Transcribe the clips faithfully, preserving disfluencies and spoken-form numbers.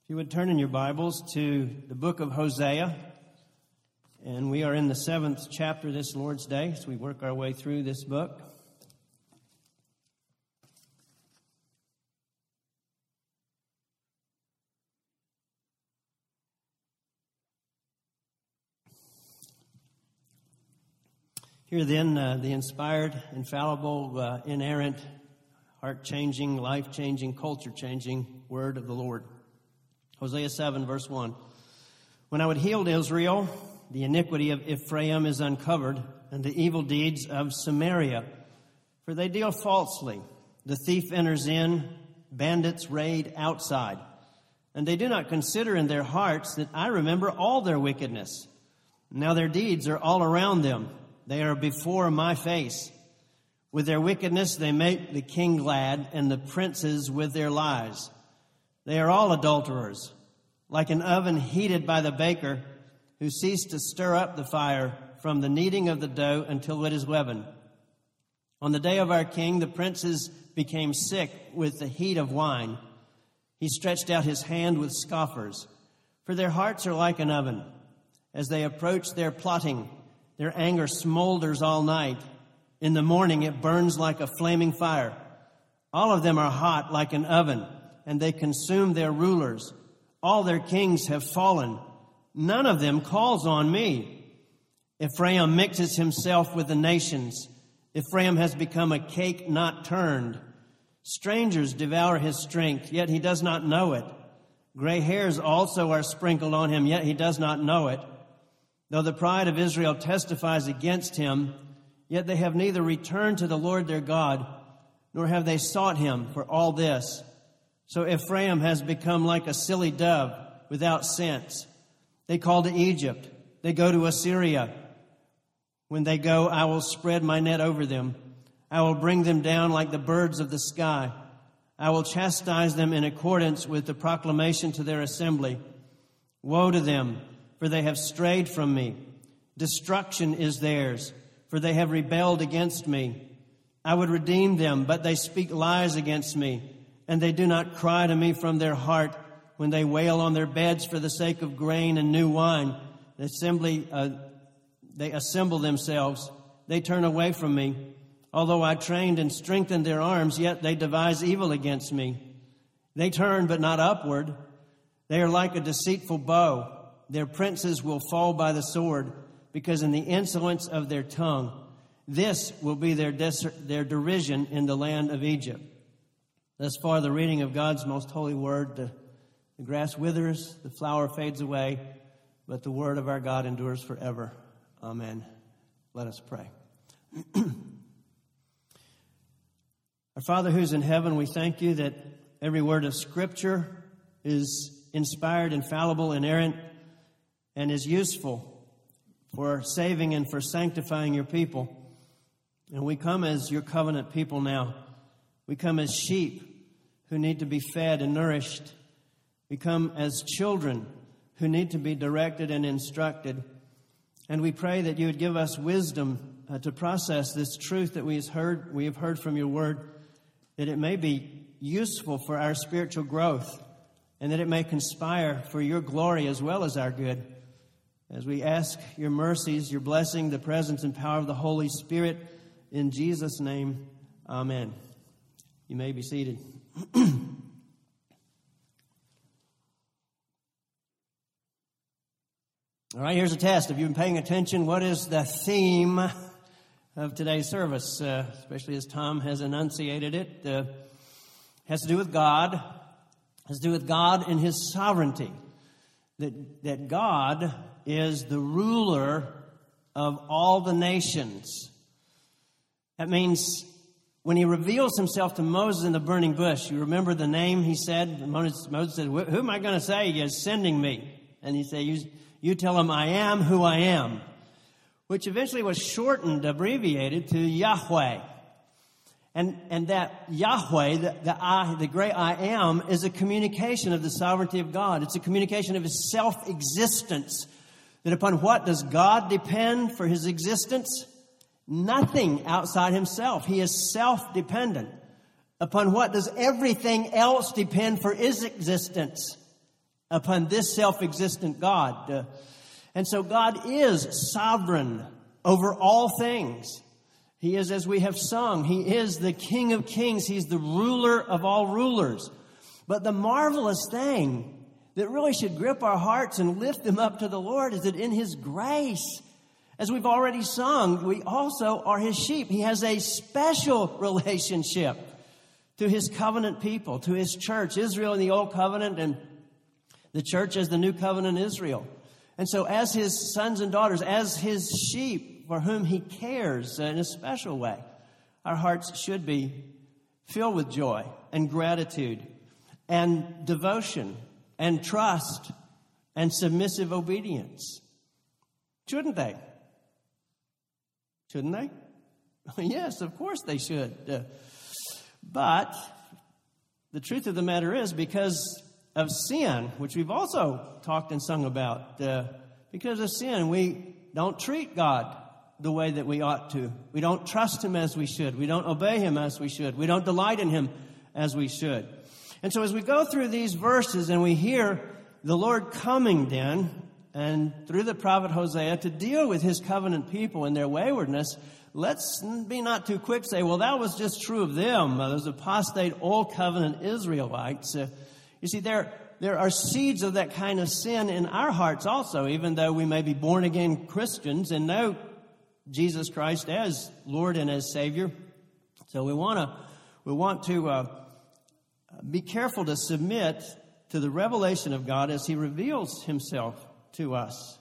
If you would turn in your Bibles to the book of Hosea, and we are in the seventh chapter this Lord's Day as we work our way through this book. Here then, uh, the inspired, infallible, uh, inerrant, heart-changing, life-changing, culture-changing word of the Lord. Hosea seven, verse one. When I would heal Israel, the iniquity of Ephraim is uncovered, and the evil deeds of Samaria. For they deal falsely. The thief enters in, bandits raid outside. And they do not consider in their hearts that I remember all their wickedness. Now their deeds are all around them. They are before my face. With their wickedness they make the king glad, and the princes with their lies. They are all adulterers, like an oven heated by the baker, who ceased to stir up the fire from the kneading of the dough until it is leavened. On the day of our king, the princes became sick with the heat of wine. He stretched out his hand with scoffers, for their hearts are like an oven. As they approach their plotting, their anger smolders all night. In the morning it burns like a flaming fire. All of them are hot like an oven, and they consume their rulers. All their kings have fallen. None of them calls on me. Ephraim mixes himself with the nations. Ephraim has become a cake not turned. Strangers devour his strength, yet he does not know it. Gray hairs also are sprinkled on him, yet he does not know it. Though the pride of Israel testifies against him, yet they have neither returned to the Lord their God, nor have they sought him for all this. So Ephraim has become like a silly dove without sense. They call to Egypt. They go to Assyria. When they go, I will spread my net over them. I will bring them down like the birds of the sky. I will chastise them in accordance with the proclamation to their assembly. Woe to them, for they have strayed from me. Destruction is theirs, for they have rebelled against me. I would redeem them, but they speak lies against me. And they do not cry to me from their heart when they wail on their beds for the sake of grain and new wine. They, assembly, uh, they assemble themselves. They turn away from me. Although I trained and strengthened their arms, yet they devise evil against me. They turn, but not upward. They are like a deceitful bow. Their princes will fall by the sword, because in the insolence of their tongue, this will be their, des- their derision in the land of Egypt. Thus far, the reading of God's most holy word. The, the grass withers, the flower fades away, but the word of our God endures forever. Amen. Let us pray. Our Father who's in heaven, we thank you that every word of Scripture is inspired, infallible, inerrant, and is useful for saving and for sanctifying your people. And we come as your covenant people now. We come as sheep who need to be fed and nourished. We come as children who need to be directed and instructed. And we pray that you would give us wisdom uh, to process this truth that we have heard, we have heard from your word, that it may be useful for our spiritual growth, and that it may conspire for your glory as well as our good. As we ask your mercies, your blessing, the presence and power of the Holy Spirit, in Jesus' name, amen. You may be seated. All right, here's a test. Have you been paying attention? What is the theme of today's service, uh, especially as Tom has enunciated it? Uh, has to do with God. Has to do with God and his sovereignty. That, that God is the ruler of all the nations. That means when he reveals himself to Moses in the burning bush, you remember the name he said? Moses, Moses said, who am I going to say is sending me? And he said, you, you tell him I am who I am, which eventually was shortened, abbreviated to Yahweh. And, and that Yahweh, the, the, I, the great I am, is a communication of the sovereignty of God. It's a communication of his self-existence. That upon what does God depend for his existence? Nothing outside himself. He is self-dependent. Upon what does everything else depend for his existence? upon this self-existent God. Uh, and so God is sovereign over all things. He is, as we have sung, He is the King of kings. He's the ruler of all rulers. But the marvelous thing that really should grip our hearts and lift them up to the Lord is that in His grace, as we've already sung, we also are His sheep. He has a special relationship to His covenant people, to His church, Israel in the Old Covenant and the church as the New Covenant Israel. And so as His sons and daughters, as His sheep for whom He cares in a special way, our hearts should be filled with joy and gratitude and devotion and trust and submissive obedience. Shouldn't they? Shouldn't they? Yes, of course they should. Uh, but the truth of the matter is, because of sin, which we've also talked and sung about, uh, because of sin, we don't treat God the way that we ought to. We don't trust Him as we should. We don't obey Him as we should. We don't delight in Him as we should. And so as we go through these verses and we hear the Lord coming then, and through the prophet Hosea, to deal with His covenant people and their waywardness, let's be not too quick to say, well, that was just true of them, uh, those apostate Old Covenant Israelites. Uh, you see, there, there are seeds of that kind of sin in our hearts also, even though we may be born-again Christians and know Jesus Christ as Lord and as Savior. So we want to we want to uh, be careful to submit to the revelation of God as He reveals Himself to us.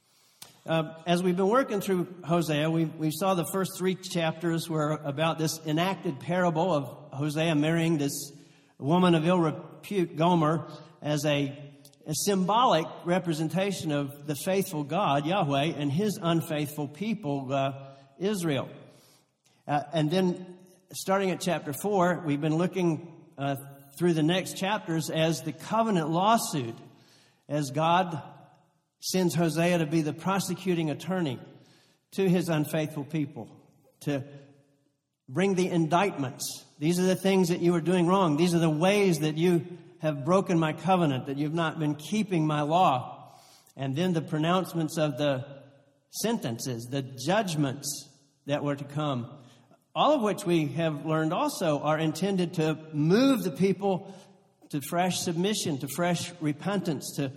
Uh, as we've been working through Hosea, we we saw the first three chapters were about this enacted parable of Hosea marrying this woman of ill repute, Gomer, as a, a symbolic representation of the faithful God, Yahweh, and His unfaithful people, uh, Israel. Uh, and then, starting at chapter four, we've been looking uh, through the next chapters as the covenant lawsuit, as God sends Hosea to be the prosecuting attorney to His unfaithful people, to bring the indictments. These are the things that you are doing wrong. These are the ways that you have broken my covenant, that you've not been keeping my law. And then the pronouncements of the sentences, the judgments that were to come, all of which we have learned also are intended to move the people to fresh submission, to fresh repentance, to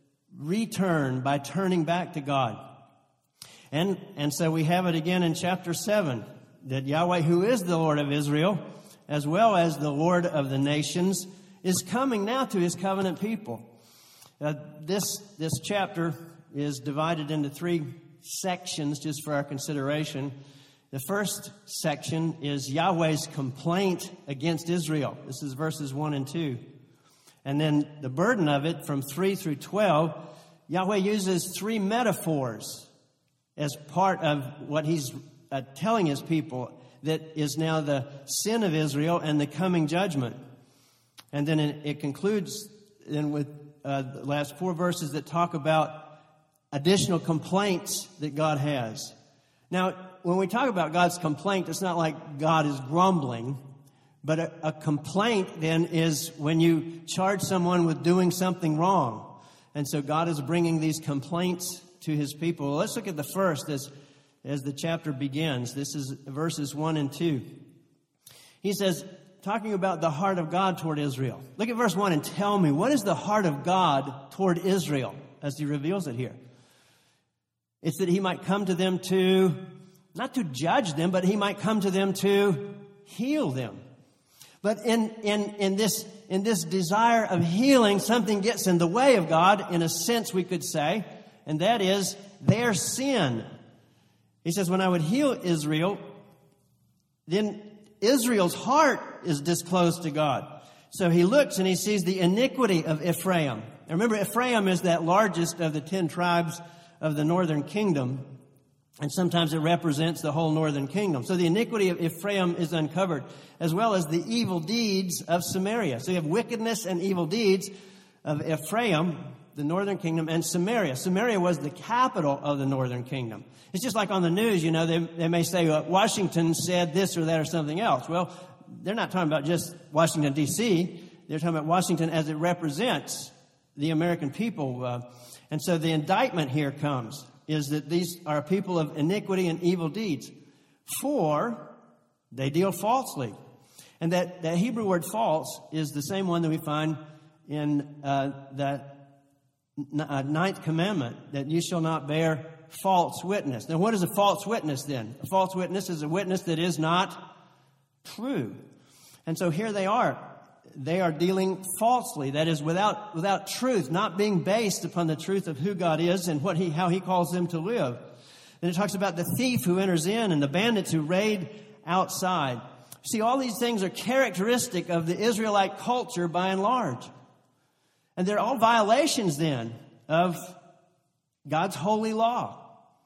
return by turning back to God. And, and so we have it again in chapter seven, that Yahweh, who is the Lord of Israel, as well as the Lord of the nations, is coming now to His covenant people. Uh, this, this chapter is divided into three sections just for our consideration. The first section is Yahweh's complaint against Israel. This is verses one and two. And then the burden of it from three through twelve, Yahweh uses three metaphors as part of what He's uh, telling His people that is now the sin of Israel and the coming judgment. And then it, it concludes then with uh, the last four verses that talk about additional complaints that God has. Now, when we talk about God's complaint, it's not like God is grumbling. But a, a complaint then is when you charge someone with doing something wrong. And so God is bringing these complaints to His people. Well, let's look at the first as, as the chapter begins. This is verses one and two. He says, talking about the heart of God toward Israel. Look at verse one and tell me, what is the heart of God toward Israel as He reveals it here? It's that He might come to them to, not to judge them, but He might come to them to heal them. But in, in, in this, in this desire of healing, something gets in the way of God, in a sense we could say, and that is their sin. He says, when I would heal Israel, then Israel's heart is disclosed to God. So He looks and He sees the iniquity of Ephraim. Now remember, Ephraim is that largest of the ten tribes of the northern kingdom. And sometimes it represents the whole northern kingdom. So the iniquity of Ephraim is uncovered, as well as the evil deeds of Samaria. So you have wickedness and evil deeds of Ephraim, the northern kingdom, and Samaria. Samaria was the capital of the northern kingdom. It's just like on the news, you know, they, they may say, uh, Washington said this or that or something else. Well, they're not talking about just Washington, D C They're talking about Washington as it represents the American people. Uh, and so the indictment here comes, is that these are people of iniquity and evil deeds. For they deal falsely. And that, that Hebrew word false is the same one that we find in uh, that uh, ninth commandment, that you shall not bear false witness. Now, what is a false witness then? A false witness is a witness that is not true. And so here they are. They are dealing falsely. That is, without without truth, not being based upon the truth of who God is and what He how He calls them to live. Then it talks about the thief who enters in and the bandits who raid outside. See, all these things are characteristic of the Israelite culture by and large. And they're all violations then of God's holy law.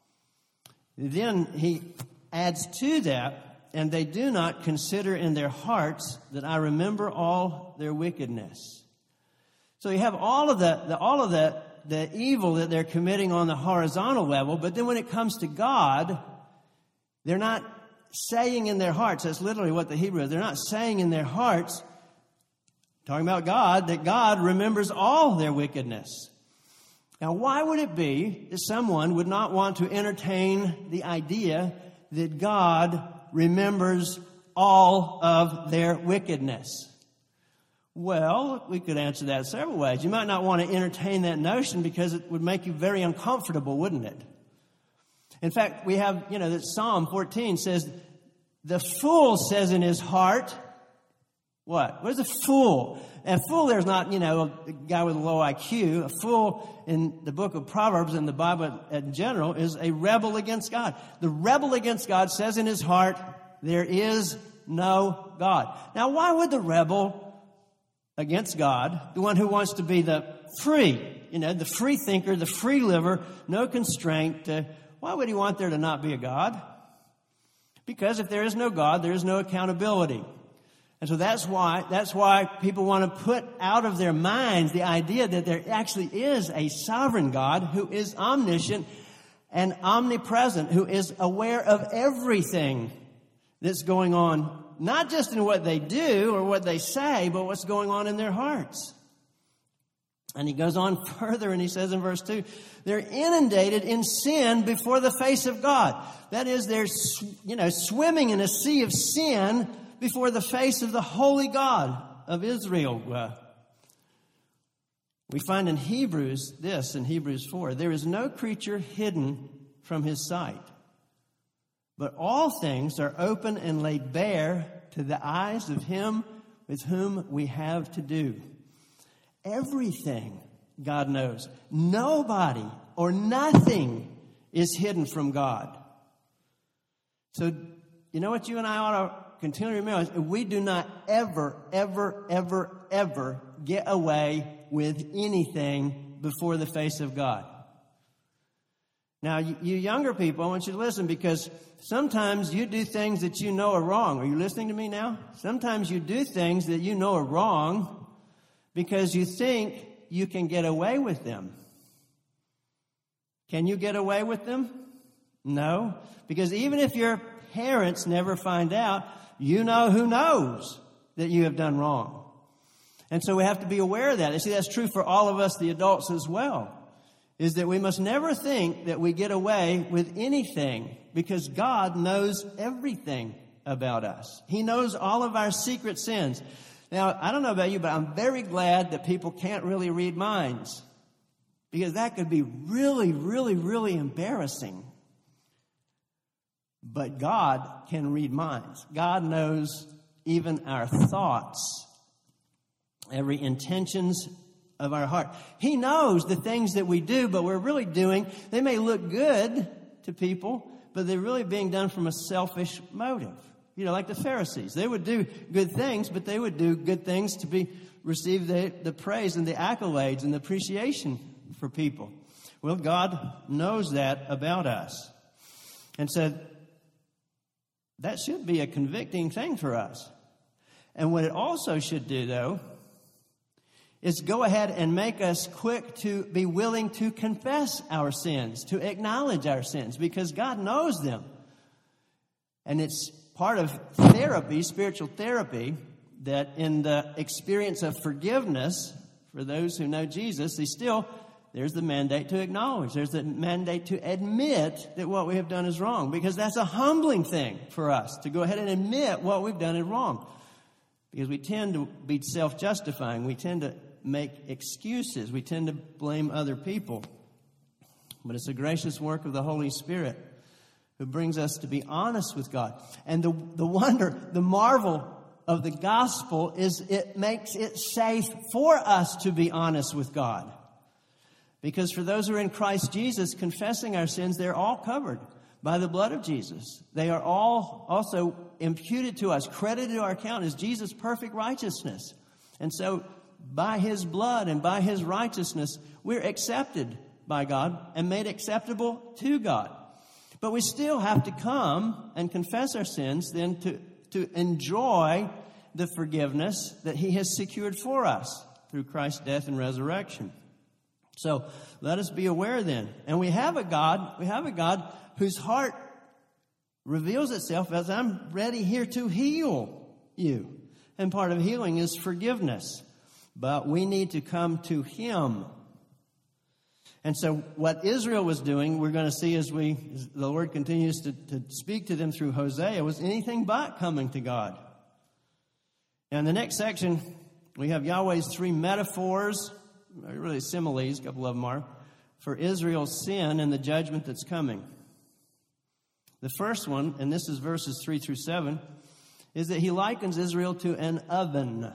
Then he adds to that, and they do not consider in their hearts that I remember all their wickedness. So you have all of the, the all of the, the evil that they're committing on the horizontal level, but then when it comes to God, they're not saying in their hearts, that's literally what the Hebrew is, they're not saying in their hearts, talking about God, that God remembers all their wickedness. Now, why would it be that someone would not want to entertain the idea that God remembers all of their wickedness? Well, we could answer that several ways. You might not want to entertain that notion because it would make you very uncomfortable, wouldn't it? In fact, we have, you know, that Psalm fourteen says, the fool says in his heart, what? What is a fool? And a fool there's not, you know, a guy with a low I Q. A fool in the book of Proverbs and the Bible in general is a rebel against God. The rebel against God says in his heart, there is no God. Now, why would the rebel against God, the one who wants to be the free, you know, the free thinker, the free liver, no constraint, uh, why would he want there to not be a God? Because if there is no God, there is no accountability. And so that's why, that's why people want to put out of their minds the idea that there actually is a sovereign God who is omniscient and omnipresent, who is aware of everything that's going on, not just in what they do or what they say, but what's going on in their hearts. And he goes on further and he says in verse two, they're inundated in sin before the face of God. That is, they're, you know, swimming in a sea of sin before the face of the holy God of Israel. Uh, we find in Hebrews this, in Hebrews four, there is no creature hidden from his sight, but all things are open and laid bare to the eyes of him with whom we have to do. Everything God knows. Nobody or nothing is hidden from God. So, you know what you and I ought to continually remember? We do not ever, ever, ever, ever get away with anything before the face of God. Now, you, you younger people, I want you to listen, because sometimes you do things that you know are wrong. Are you listening to me now? Sometimes you do things that you know are wrong because you think you can get away with them. Can you get away with them? No. Because even if your parents never find out, you know who knows that you have done wrong. And so we have to be aware of that. You see, that's true for all of us, the adults, as well. Is that we must never think that we get away with anything, because God knows everything about us. He knows all of our secret sins. Now, I don't know about you, but I'm very glad that people can't really read minds, because that could be really, really, really embarrassing. But God can read minds. God knows even our thoughts, every intentions of our heart. He knows the things that we do, but we're really doing, they may look good to people, but they're really being done from a selfish motive. You know, like the Pharisees. They would do good things, but they would do good things to be receive the, the praise and the accolades and the appreciation for people. Well, God knows that about us. And so that should be a convicting thing for us. And what it also should do, though, is go ahead and make us quick to be willing to confess our sins, to acknowledge our sins, because God knows them. And it's part of therapy, spiritual therapy, that in the experience of forgiveness For those who know Jesus, they still, there's the mandate to acknowledge. There's the mandate to admit that what we have done is wrong, because that's a humbling thing for us, to go ahead and admit what we've done is wrong. Because we tend to be self-justifying. We tend to make excuses. We tend to blame other people. But it's a gracious work of the Holy Spirit who brings us to be honest with God. And the, the wonder, the marvel of the gospel is it makes it safe for us to be honest with God. Because for those who are in Christ Jesus, confessing our sins, they're all covered by the blood of Jesus. They are all also imputed to us, credited to our account as Jesus' perfect righteousness. And so by His blood and by His righteousness, we're accepted by God and made acceptable to God. But we still have to come and confess our sins then to, to enjoy the forgiveness that He has secured for us through Christ's death and resurrection. So let us be aware then. And we have a God, we have a God whose heart reveals itself as, I'm ready here to heal you. And part of healing is forgiveness. But we need to come to Him. And so what Israel was doing, we're going to see as we, as the Lord continues to, to speak to them through Hosea, was anything but coming to God. Now in the next section, we have Yahweh's three metaphors, really similes, a couple of them are, for Israel's sin and the judgment that's coming. The first one, and this is verses three through seven, is that He likens Israel to an oven.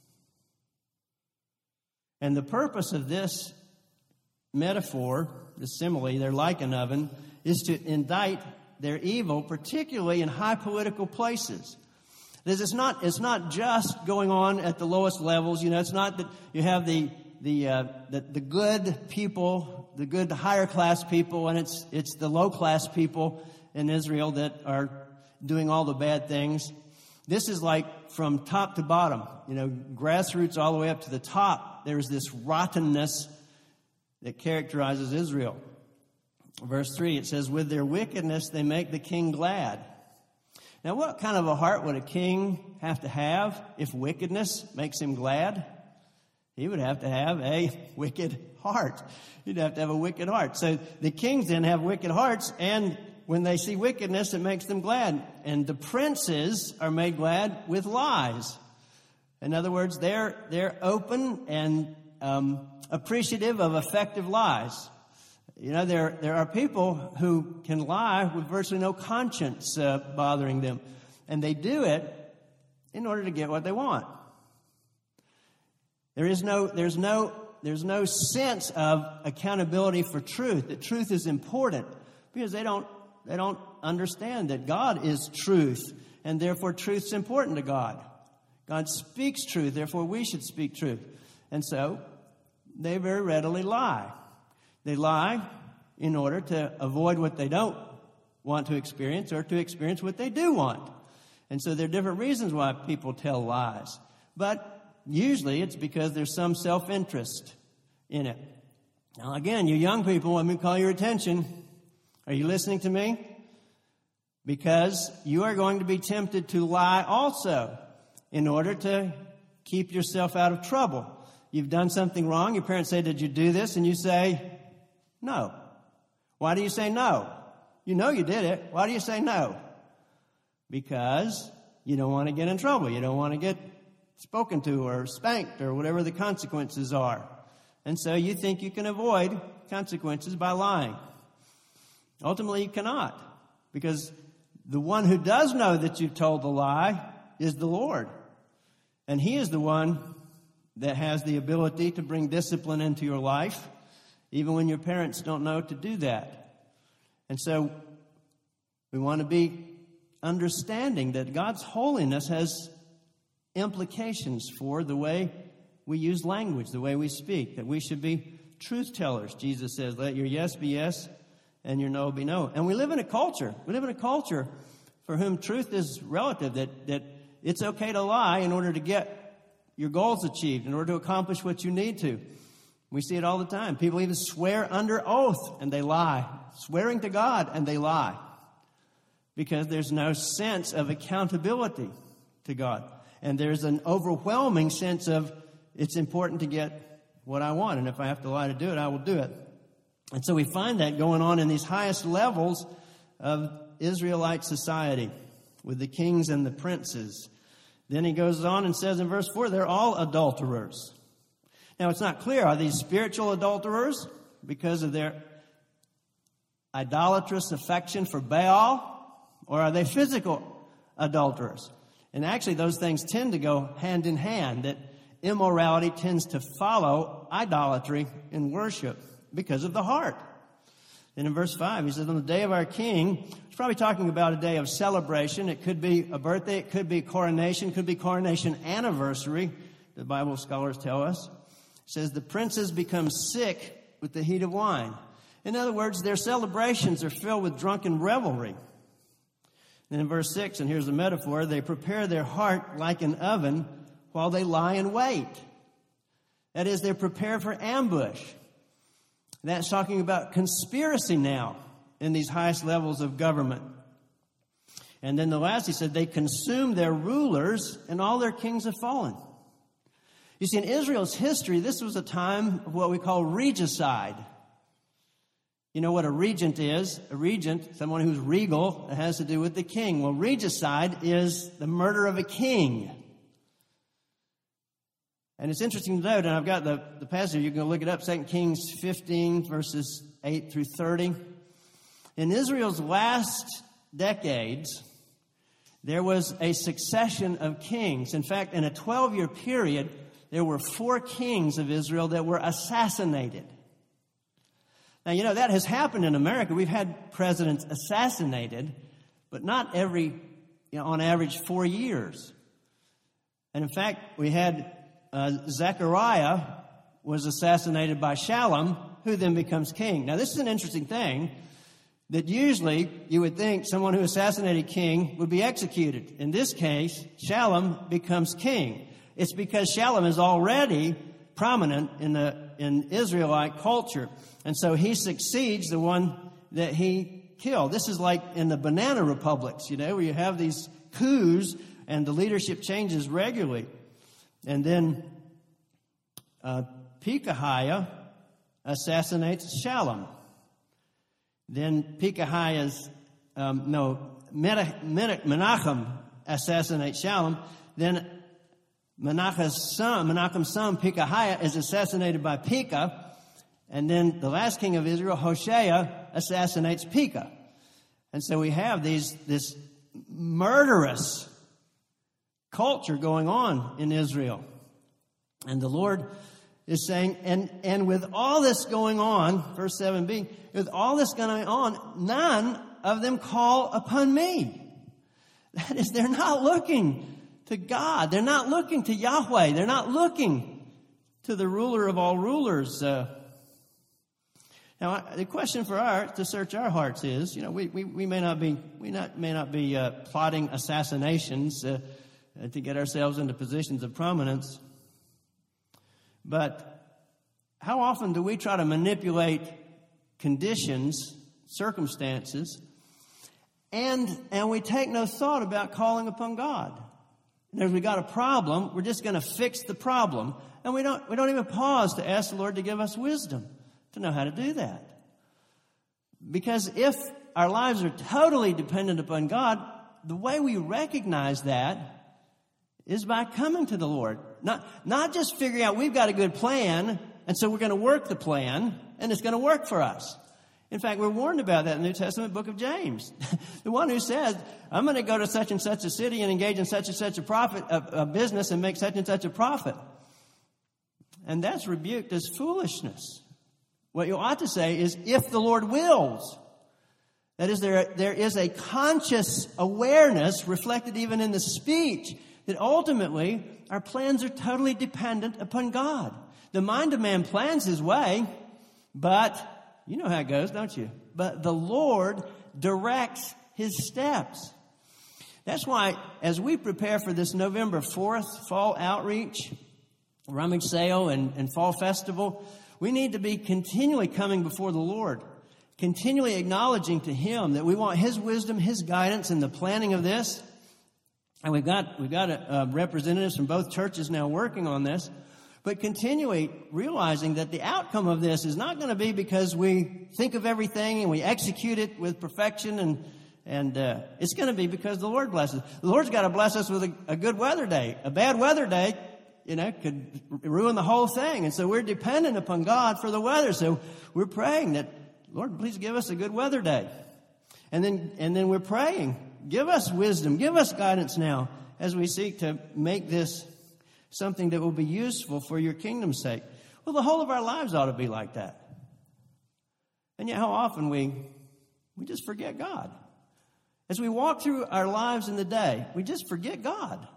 And the purpose of this metaphor, the simile, they're like an oven, is to indict their evil, particularly in high political places. It's not, it's not just going on at the lowest levels. You know, it's not that you have the the uh, the, the good people, the good higher class people, and it's it's the low class people in Israel that are doing all the bad things. This is like from top to bottom, you know, grassroots all the way up to the top. There's this rottenness that characterizes Israel. Verse three, it says, with their wickedness they make the king glad. Now, what kind of a heart would a king have to have if wickedness makes him glad? He would have to have a wicked heart. He'd have to have a wicked heart. So the kings then have wicked hearts, and when they see wickedness, it makes them glad. And the princes are made glad with lies. In other words, they're they're open and um, appreciative of effective lies. You know, there there are people who can lie with virtually no conscience uh, bothering them, and they do it in order to get what they want. There is no there's no there's no sense of accountability for truth. That truth is important because they don't they don't understand that God is truth, and therefore truth's important to God. God speaks truth, therefore we should speak truth. And so they very readily lie. They lie in order to avoid what they don't want to experience or to experience what they do want. And so there are different reasons why people tell lies. But usually it's because there's some self-interest in it. Now again, you young people, let me call your attention. Are you listening to me? Because you are going to be tempted to lie also in order to keep yourself out of trouble. You've done something wrong. Your parents say, did you do this? And you say, no. Why do you say no? You know you did it. Why do you say no? Because you don't want to get in trouble. You don't want to get spoken to or spanked or whatever the consequences are. And so you think you can avoid consequences by lying. Ultimately, you cannot. Because the one who does know that you've told the lie is the Lord. And He is the one that has the ability to bring discipline into your life, even when your parents don't know to do that. And so we want to be understanding that God's holiness has implications for the way we use language, the way we speak, that we should be truth tellers. Jesus says, let your yes be yes and your no be no. And we live in a culture, we live in a culture for whom truth is relative, that, that it's okay to lie in order to get your goals achieved, in order to accomplish what you need to. We see it all the time. People even swear under oath and they lie. Swearing to God and they lie. Because there's no sense of accountability to God. And there's an overwhelming sense of it's important to get what I want. And if I have to lie to do it, I will do it. And so we find that going on in these highest levels of Israelite society with the kings and the princes. Then he goes on and says in verse four, they're all adulterers. Now, it's not clear. Are these spiritual adulterers because of their idolatrous affection for Baal? Or are they physical adulterers? And actually, those things tend to go hand in hand, that immorality tends to follow idolatry in worship because of the heart. And in verse five, he says, on the day of our king, he's probably talking about a day of celebration. It could be a birthday, it could be coronation, it could be coronation anniversary, the Bible scholars tell us. It says, the princes become sick with the heat of wine. In other words, their celebrations are filled with drunken revelry. Then in verse six, and here's the metaphor, they prepare their heart like an oven while they lie in wait. That is, they're prepared for ambush. That's talking about conspiracy now in these highest levels of government. And then the last, he said, they consume their rulers and all their kings have fallen. You see, in Israel's history, this was a time of what we call regicide. You know what a regent is? A regent, someone who's regal, it has to do with the king. Well, regicide is the murder of a king. And it's interesting to note, and I've got the, the passage, you can look it up, Second Kings fifteen, verses eight through thirty. In Israel's last decades, there was a succession of kings. In fact, in a twelve-year period, there were four kings of Israel that were assassinated. Now, you know, that has happened in America. We've had presidents assassinated, but not every, you know, on average, four years. And in fact, we had uh, Zechariah was assassinated by Shallum, who then becomes king. Now, this is an interesting thing, that usually you would think someone who assassinated a king would be executed. In this case, Shallum becomes king. It's because Shallum is already prominent in the in Israelite culture. And so he succeeds the one that he killed. This is like in the banana republics, you know, where you have these coups and the leadership changes regularly. And then uh, Pekahiah assassinates Shallum. Then Pekahiah's, um, no, Menachem assassinates Shallum. Then Menachem's son, Menachem's son, Pekahiah, is assassinated by Pekah. And then the last king of Israel, Hoshea, assassinates Pekah. And so we have these this murderous culture going on in Israel. And the Lord is saying, and, and with all this going on, verse seven b, with all this going on, none of them call upon me. That is, they're not looking to God. They're not looking to Yahweh. They're not looking to the ruler of all rulers. Uh, now, the question for our to search our hearts is, you know, we we, we may not be we not may not be uh, plotting assassinations uh, to get ourselves into positions of prominence, but how often do we try to manipulate conditions, circumstances, and and we take no thought about calling upon God? And if we got a problem, we're just going to fix the problem. And we don't we don't even pause to ask the Lord to give us wisdom to know how to do that. Because if our lives are totally dependent upon God, the way we recognize that is by coming to the Lord. Not, not just figuring out we've got a good plan, and so we're going to work the plan, and it's going to work for us. In fact, we're warned about that in the New Testament book of James. The one who says, I'm going to go to such and such a city and engage in such and such a profit, a, a business and make such and such a profit. And that's rebuked as foolishness. What you ought to say is, if the Lord wills. That is, there, there is a conscious awareness reflected even in the speech that ultimately our plans are totally dependent upon God. The mind of man plans his way, but you know how it goes, don't you? But the Lord directs his steps. That's why, as we prepare for this November fourth fall outreach, rummage sale, and, and fall festival, we need to be continually coming before the Lord, continually acknowledging to him that we want his wisdom, his guidance in the planning of this. And we've got we've got uh, representatives from both churches now working on this. but continually realizing that the outcome of this is not going to be because we think of everything and we execute it with perfection, and and uh, it's going to be because the Lord blesses. The Lord's got to bless us with a, a good weather day. A bad weather day, you know, could ruin the whole thing. And so we're dependent upon God for the weather. So we're praying that, Lord, please give us a good weather day. And then and then we're praying, give us wisdom, give us guidance now as we seek to make this something that will be useful for your kingdom's sake. Well, the whole of our lives ought to be like that. And yet how often we we just forget God. As we walk through our lives in the day, we just forget God.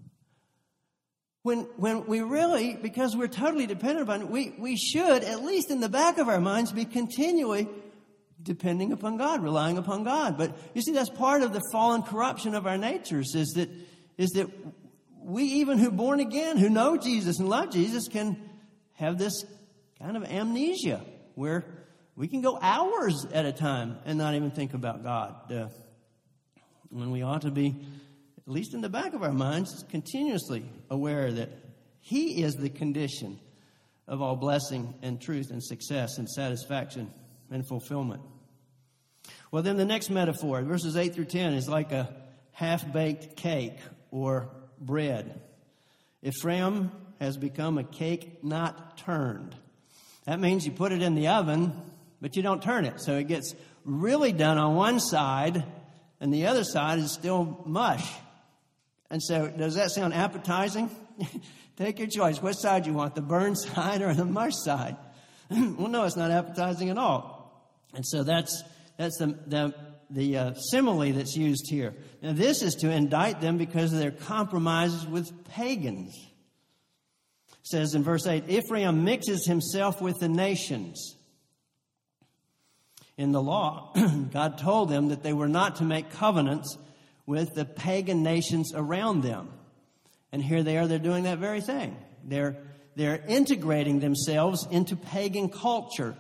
When when we really, because we're totally dependent upon it, we, we should, at least in the back of our minds, be continually depending upon God, relying upon God. But you see, that's part of the fallen corruption of our natures, is that is that we, even who born again, who know Jesus and love Jesus, can have this kind of amnesia where we can go hours at a time and not even think about God. Uh, when we ought to be, at least in the back of our minds, continuously aware that He is the condition of all blessing and truth and success and satisfaction and fulfillment. Well, then the next metaphor, verses eight through ten, is like a half-baked cake or bread. Ephraim has become a cake not turned. That means you put it in the oven, but you don't turn it. So it gets really done on one side, and the other side is still mush. And so, does that sound appetizing? Take your choice. What side you want, the burned side or the mush side? Well, no, it's not appetizing at all. And so that's that's the the, the uh, simile that's used here. Now, this is to indict them because of their compromises with pagans. It says in verse eight, Ephraim mixes himself with the nations. In the law, God told them that they were not to make covenants with the pagan nations around them. And here they are, they're doing that very thing. They're, they're integrating themselves into pagan culture.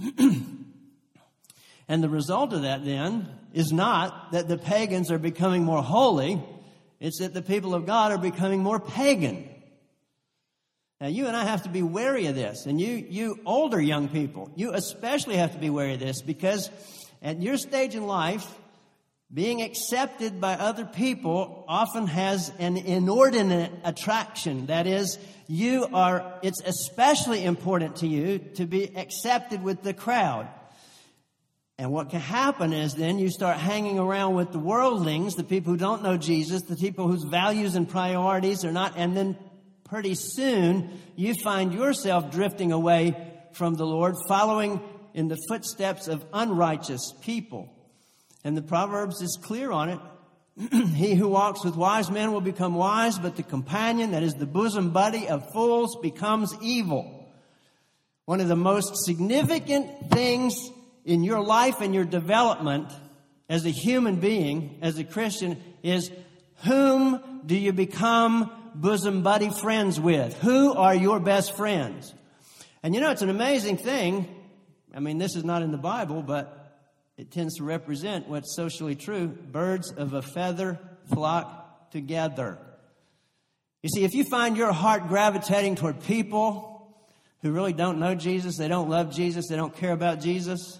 And the result of that then is not that the pagans are becoming more holy. It's that the people of God are becoming more pagan. Now, you and I have to be wary of this. And you, you older young people, you especially have to be wary of this, because at your stage in life, being accepted by other people often has an inordinate attraction. That is, you are, it's especially important to you to be accepted with the crowd. And what can happen is then you start hanging around with the worldlings, the people who don't know Jesus, the people whose values and priorities are not, and then pretty soon you find yourself drifting away from the Lord, following in the footsteps of unrighteous people. And the Proverbs is clear on it. He who walks with wise men will become wise, but the companion, that is the bosom buddy of fools, becomes evil. One of the most significant things in your life and your development as a human being, as a Christian, is whom do you become bosom buddy friends with? Who are your best friends? And you know, it's an amazing thing. I mean, this is not in the Bible, but it tends to represent what's socially true. Birds of a feather flock together. You see, if you find your heart gravitating toward people who really don't know Jesus, they don't love Jesus, they don't care about Jesus,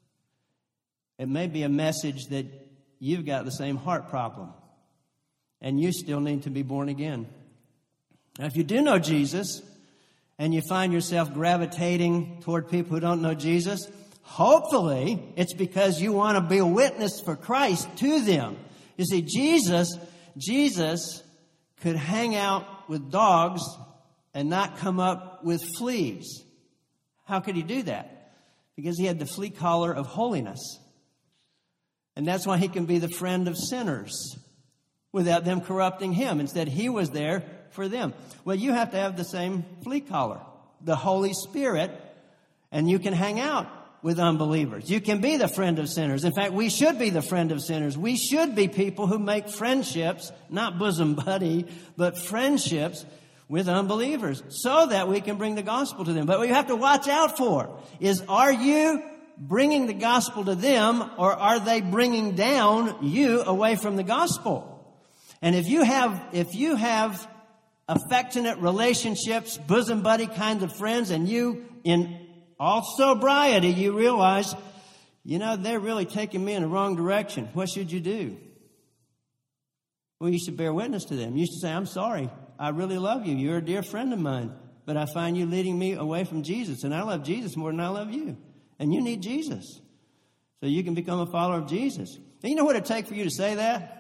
it may be a message that you've got the same heart problem and you still need to be born again. Now, if you do know Jesus and you find yourself gravitating toward people who don't know Jesus, hopefully it's because you want to be a witness for Christ to them. You see, Jesus, Jesus could hang out with dogs and not come up with fleas. How could he do that? Because he had the flea collar of holiness. And that's why he can be the friend of sinners without them corrupting him. Instead, he was there for them. Well, you have to have the same flea collar, the Holy Spirit, and you can hang out with unbelievers. You can be the friend of sinners. In fact, we should be the friend of sinners. We should be people who make friendships, not bosom buddy, but friendships with unbelievers so that we can bring the gospel to them. But what you have to watch out for is, are you bringing the gospel to them, or are they bringing down you away from the gospel? And if you have, if you have affectionate relationships, bosom buddy kinds of friends, and you, in all sobriety, you realize, you know, they're really taking me in the wrong direction. What should you do? Well, you should bear witness to them. You should say, I'm sorry. I really love you. You're a dear friend of mine. But I find you leading me away from Jesus. And I love Jesus more than I love you. And you need Jesus. So you can become a follower of Jesus. And you know what it'd take for you to say that?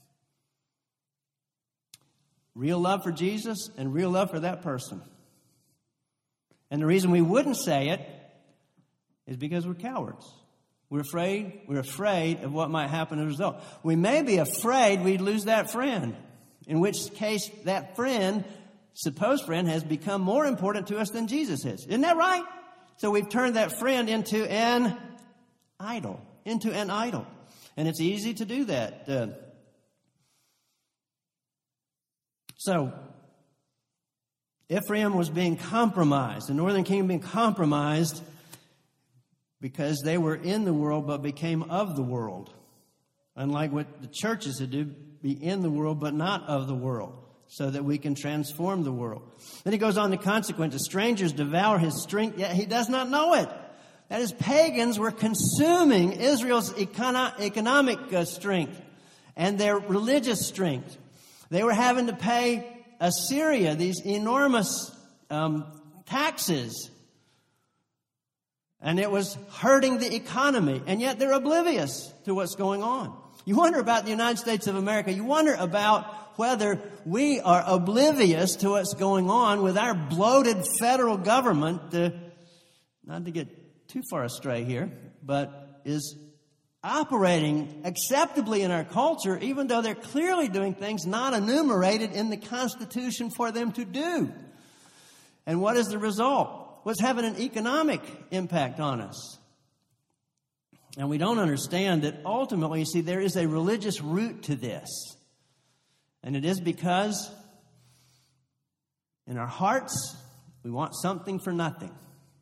Real love for Jesus and real love for that person. And the reason we wouldn't say it is because we're cowards. We're afraid. We're afraid of what might happen as a result. We may be afraid we'd lose that friend, in which case that friend, supposed friend, has become more important to us than Jesus is. Isn't that right? So we've turned that friend into an idol, into an idol. And it's easy to do that. Uh, so, Ephraim was being compromised, the northern kingdom being compromised because they were in the world but became of the world. Unlike what the churches had do, be in the world but not of the world, so that we can transform the world. Then he goes on to consequences. Strangers devour his strength, yet he does not know it. That is, pagans were consuming Israel's econo- economic uh, strength and their religious strength. They were having to pay Assyria these enormous um, taxes. And it was hurting the economy. And yet they're oblivious to what's going on. You wonder about the United States of America. You wonder about whether we are oblivious to what's going on with our bloated federal government, uh, not to get too far astray here, but is operating acceptably in our culture, even though they're clearly doing things not enumerated in the Constitution for them to do. And what is the result? What's having an economic impact on us? And we don't understand that ultimately, you see, there is a religious root to this. And it is because in our hearts, we want something for nothing.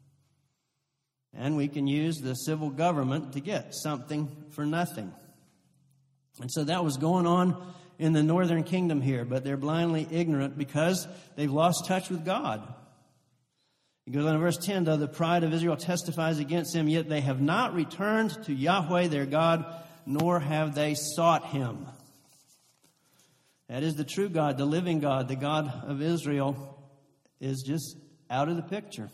And we can use the civil government to get something for nothing. And so that was going on in the northern kingdom here, but they're blindly ignorant because they've lost touch with God. He goes on in verse ten, though the pride of Israel testifies against him, yet they have not returned to Yahweh their God, nor have they sought him. That is the true God, the living God, the God of Israel is just out of the picture.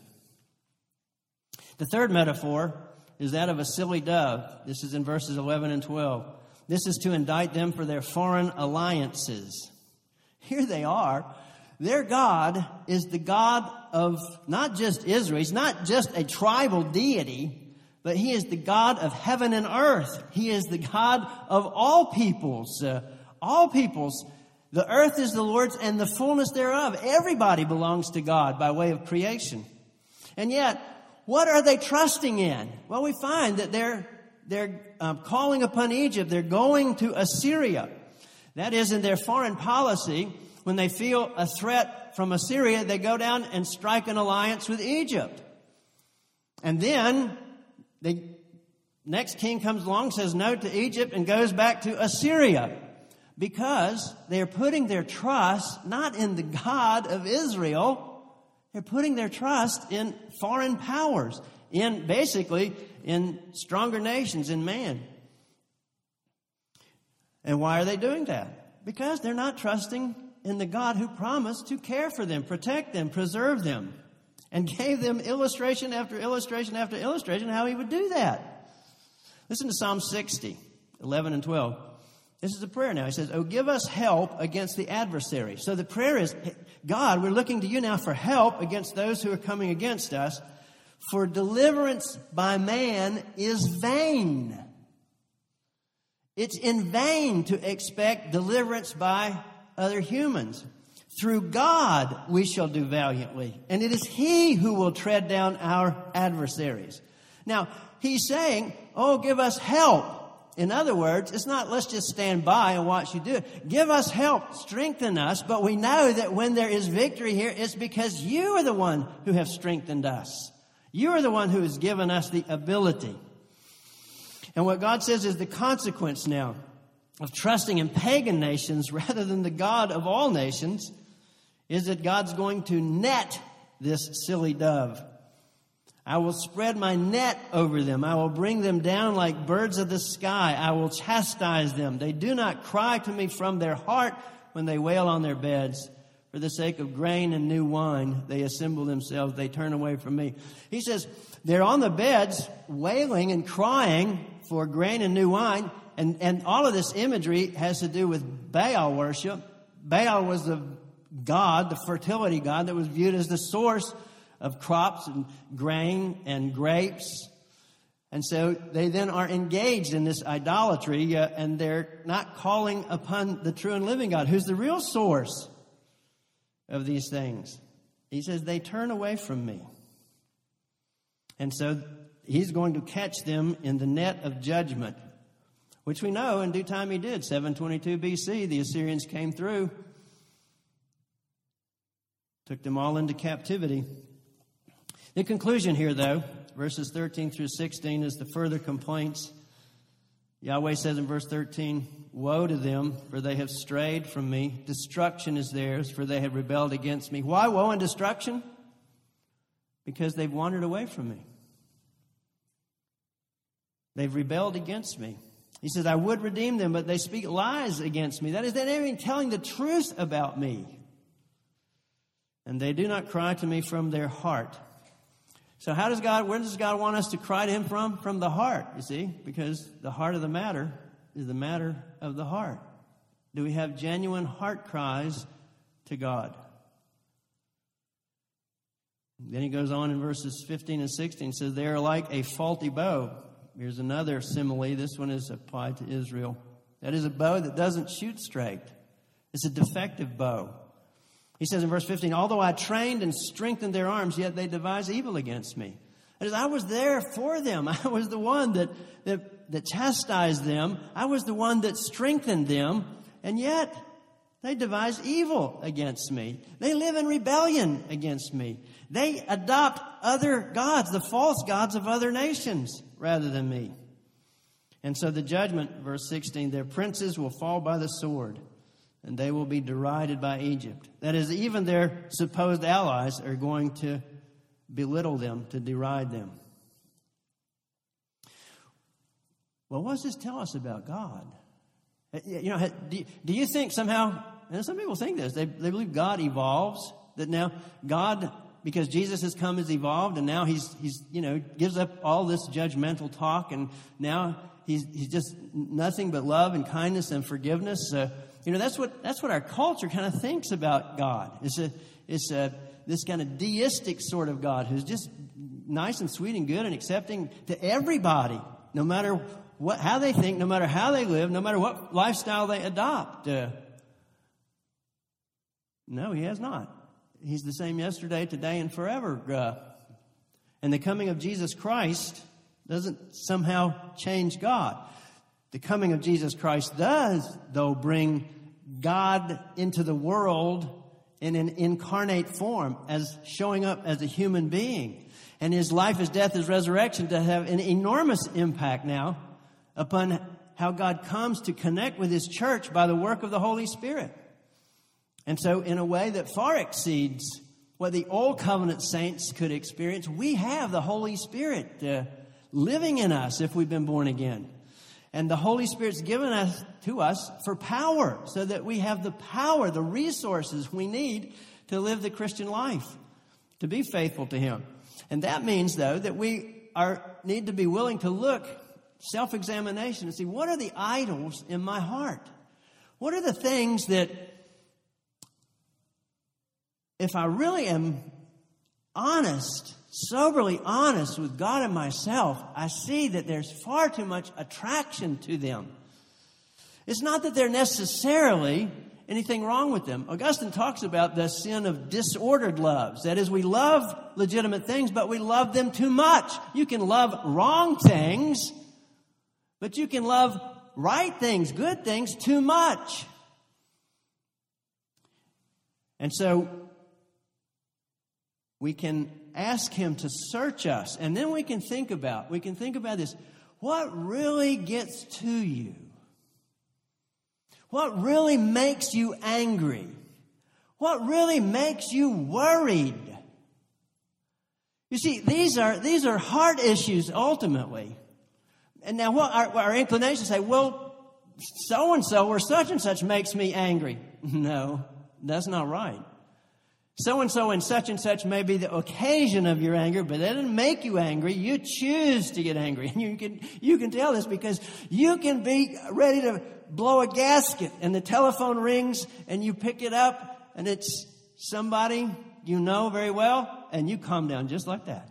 The third metaphor is that of a silly dove. This is in verses eleven and twelve. This is to indict them for their foreign alliances. Here they are. Their God is the God of not just Israel. He's not just a tribal deity, but he is the God of heaven and earth. He is the God of all peoples. Uh, all peoples. The earth is the Lord's and the fullness thereof. Everybody belongs to God by way of creation. And yet, what are they trusting in? Well, we find that they're they're um, calling upon Egypt. They're going to Assyria. That is, in their foreign policy, when they feel a threat from Assyria, they go down and strike an alliance with Egypt. And then the next king comes along, says no to Egypt, and goes back to Assyria. Because they're putting their trust not in the God of Israel, they're putting their trust in foreign powers, in basically in stronger nations, in man. And why are they doing that? Because they're not trusting in the God who promised to care for them, protect them, preserve them, and gave them illustration after illustration after illustration how he would do that. Listen to Psalm sixty, eleven and twelve. This is a prayer now. He says, "Oh, give us help against the adversary." So the prayer is, God, we're looking to you now for help against those who are coming against us. For deliverance by man is vain. It's in vain to expect deliverance by other humans. Through God we shall do valiantly, and it is he who will tread down our adversaries. Now, he's saying, oh, give us help. In other words, it's not let's just stand by and watch you do it. Give us help, strengthen us, but we know that when there is victory here, it's because you are the one who have strengthened us. You are the one who has given us the ability. And what God says is the consequence now of trusting in pagan nations rather than the God of all nations is that God's going to net this silly dove. I will spread my net over them. I will bring them down like birds of the sky. I will chastise them. They do not cry to me from their heart when they wail on their beds. For the sake of grain and new wine, they assemble themselves. They turn away from me. He says they're on the beds wailing and crying for grain and new wine. And, and all of this imagery has to do with Baal worship. Baal was the god, the fertility god, that was viewed as the source of crops and grain and grapes. And so they then are engaged in this idolatry, uh, and they're not calling upon the true and living God, who's the real source of these things. He says they turn away from me. And so he's going to catch them in the net of judgment, which we know in due time he did. seven twenty-two B C, the Assyrians came through, took them all into captivity. The conclusion here, though, verses thirteen through sixteen, is the further complaints. Yahweh says in verse thirteen, woe to them, for they have strayed from me. Destruction is theirs, for they have rebelled against me. Why woe and destruction? Because they've wandered away from me. They've rebelled against me. He says, I would redeem them, but they speak lies against me. That is, they're not even telling the truth about me. And they do not cry to me from their heart. So how does God, where does God want us to cry to him from? From the heart, you see, because the heart of the matter is the matter of the heart. Do we have genuine heart cries to God? Then he goes on in verses fifteen and sixteen, says, they are like a faulty bow. Here's another simile. This one is applied to Israel. That is a bow that doesn't shoot straight. It's a defective bow. He says in verse fifteen, although I trained and strengthened their arms, yet they devise evil against me. That is, I was there for them. I was the one that, that, that chastised them. I was the one that strengthened them. And yet they devise evil against me. They live in rebellion against me. They adopt other gods, the false gods of other nations, rather than me. And so the judgment, verse sixteen, their princes will fall by the sword, and they will be derided by Egypt. That is, even their supposed allies are going to belittle them, to deride them. Well, what does this tell us about God? You know, do you think somehow, and some people think this, they, they believe God evolves, that now God, because Jesus has come, has evolved, and now he's, he's you know, gives up all this judgmental talk, and now he's, he's just nothing but love and kindness and forgiveness. Uh, You know, that's what that's what our culture kind of thinks about God. It's a it's a this kind of deistic sort of God who's just nice and sweet and good and accepting to everybody, no matter what how they think, no matter how they live, no matter what lifestyle they adopt. Uh, no, he has not. He's the same yesterday, today, and forever. Uh, and the coming of Jesus Christ doesn't somehow change God. The coming of Jesus Christ does, though, bring God into the world in an incarnate form, as showing up as a human being. And his life, his death, his resurrection to have an enormous impact now upon how God comes to connect with his church by the work of the Holy Spirit. And so in a way that far exceeds what the old covenant saints could experience, we have the Holy Spirit uh, living in us if we've been born again. And the Holy Spirit's given us to us for power, so that we have the power, the resources we need to live the Christian life, to be faithful to him. And that means, though, that we are need to be willing to look, self-examination, and see, what are the idols in my heart? What are the things that, if I really am honest, soberly honest with God and myself, I see that there's far too much attraction to them. It's not that they're necessarily anything wrong with them. Augustine talks about the sin of disordered loves. That is, we love legitimate things, but we love them too much. You can love wrong things, but you can love right things, good things, too much. And so we can ask him to search us, and then we can think about, we can think about this. What really gets to you? What really makes you angry? What What really makes you worried? You see, these are these are heart issues ultimately. And now what our, our inclination say, well, so-and-so or such-and-such makes me angry. No, that's not right. So-and-so and such-and-such may be the occasion of your anger, but that doesn't make you angry. You choose to get angry. And you can, you can tell this because you can be ready to blow a gasket and the telephone rings and you pick it up and it's somebody you know very well and you calm down just like that.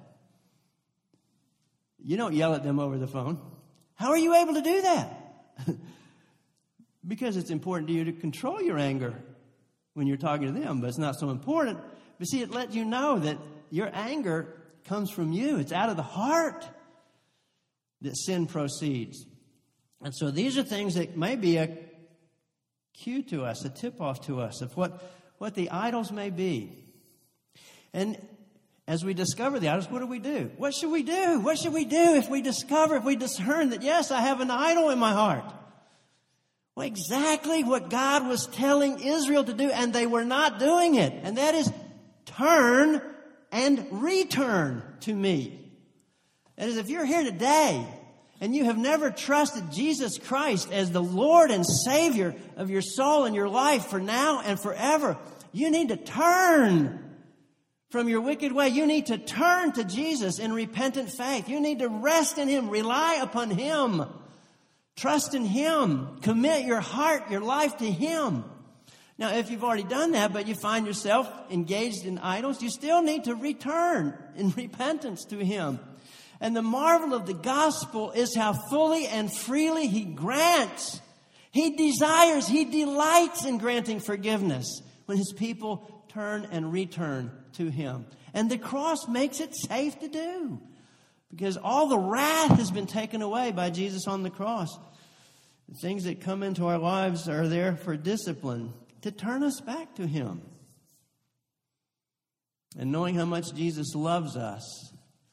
You don't yell at them over the phone. How are you able to do that? Because it's important to you to control your anger when you're talking to them, but it's not so important. But see, it lets you know that your anger comes from you. It's out of the heart that sin proceeds. And so these are things that may be a cue to us, a tip-off to us of what, what the idols may be. And as we discover the idols, what do we do? What should we do? What should we do if we discover, if we discern that, yes, I have an idol in my heart? Well, exactly what God was telling Israel to do, and they were not doing it. And that is, turn and return to me. That is, if you're here today and you have never trusted Jesus Christ as the Lord and Savior of your soul and your life for now and forever, you need to turn from your wicked way. You need to turn to Jesus in repentant faith. You need to rest in Him, rely upon Him. Trust in Him. Commit your heart, your life to Him. Now, if you've already done that, but you find yourself engaged in idols, you still need to return in repentance to Him. And the marvel of the gospel is how fully and freely He grants. He desires, He delights in granting forgiveness when His people turn and return to Him. And the cross makes it safe to do. Because all the wrath has been taken away by Jesus on the cross. The things that come into our lives are there for discipline, to turn us back to Him. And knowing how much Jesus loves us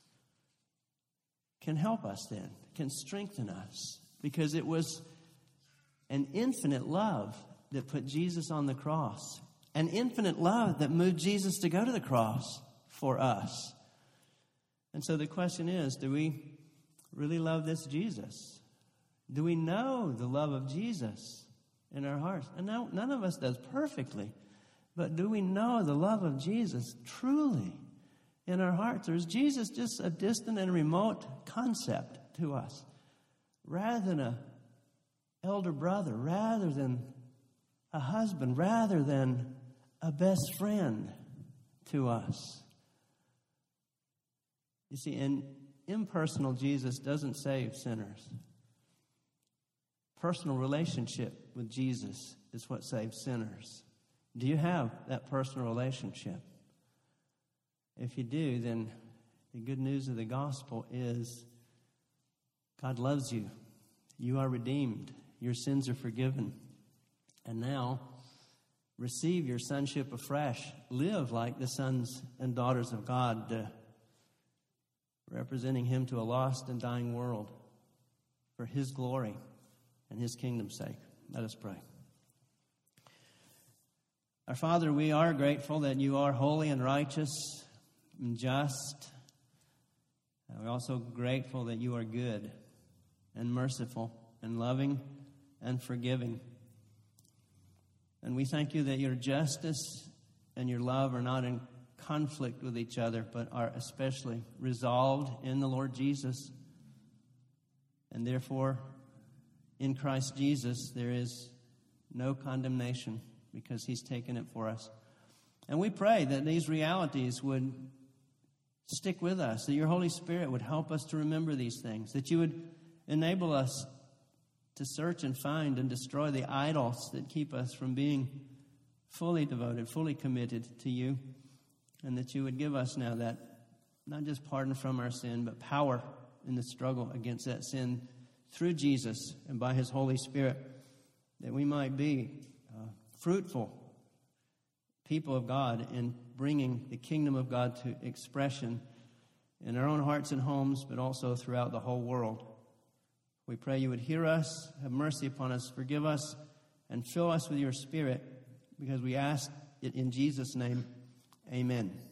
can help us then, can strengthen us. Because it was an infinite love that put Jesus on the cross. An infinite love that moved Jesus to go to the cross for us. And so the question is, do we really love this Jesus? Do we know the love of Jesus in our hearts? And now, none of us does perfectly. But do we know the love of Jesus truly in our hearts? Or is Jesus just a distant and remote concept to us? Rather than an elder brother, rather than a husband, rather than a best friend to us. You see, an impersonal Jesus doesn't save sinners. Personal relationship with Jesus is what saves sinners. Do you have that personal relationship? If you do, then the good news of the gospel is God loves you. You are redeemed. Your sins are forgiven. And now, receive your sonship afresh. Live like the sons and daughters of God, uh, representing Him to a lost and dying world for His glory and His kingdom's sake. Let us pray. Our Father, we are grateful that You are holy and righteous and just. And we're also grateful that You are good and merciful and loving and forgiving. And we thank You that Your justice and Your love are not in conflict with each other, but are especially resolved in the Lord Jesus. And therefore, in Christ Jesus, there is no condemnation because He's taken it for us. And we pray that these realities would stick with us, that Your Holy Spirit would help us to remember these things, that You would enable us to search and find and destroy the idols that keep us from being fully devoted, fully committed to You, and that You would give us now that, not just pardon from our sin, but power in the struggle against that sin through Jesus and by His Holy Spirit, that we might be uh, fruitful people of God in bringing the kingdom of God to expression in our own hearts and homes, but also throughout the whole world. We pray You would hear us, have mercy upon us, forgive us, and fill us with Your Spirit, because we ask it in Jesus' name. Amen.